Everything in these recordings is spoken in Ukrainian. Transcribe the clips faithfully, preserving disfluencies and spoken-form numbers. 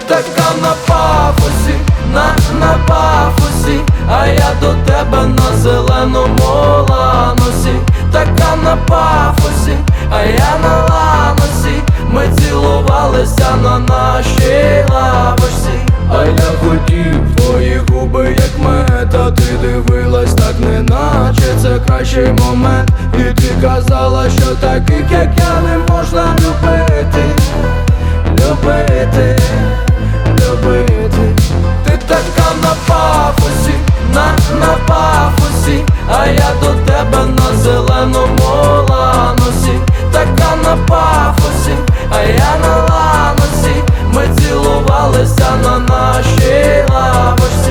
така на пафосі, на, на пафосі, а я до тебе на зеленому ланосі. Така на пафосі, а я на ланосі. Ми цілувалися на нашій лавочці. А я хотів твої губи, як мета. Ти дивилась так, неначе це кращий момент. І ти казала, що таких, як я, не можна любити. Любити, любити. Ти така на пафосі, на, на пафосі, а я до тебе на зеленому ланосі. Така на пафосі, а я на ланосі. Ми цілувалися на нашій лавочці.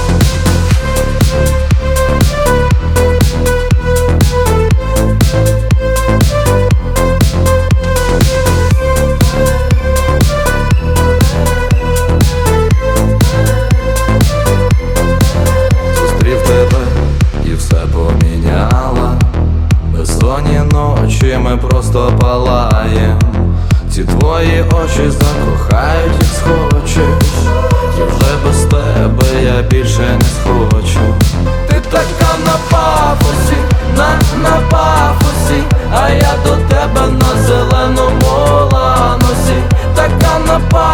Зустрів тебе і все поміняла. Безсонні ночі ми просто палаєм. Ці твої очі закохають, як схочеш. І вже без тебе я більше не схочу. Ти така на пафосі, на, на пафосі, а я до тебе на зеленому ланосі. Така на пафосі.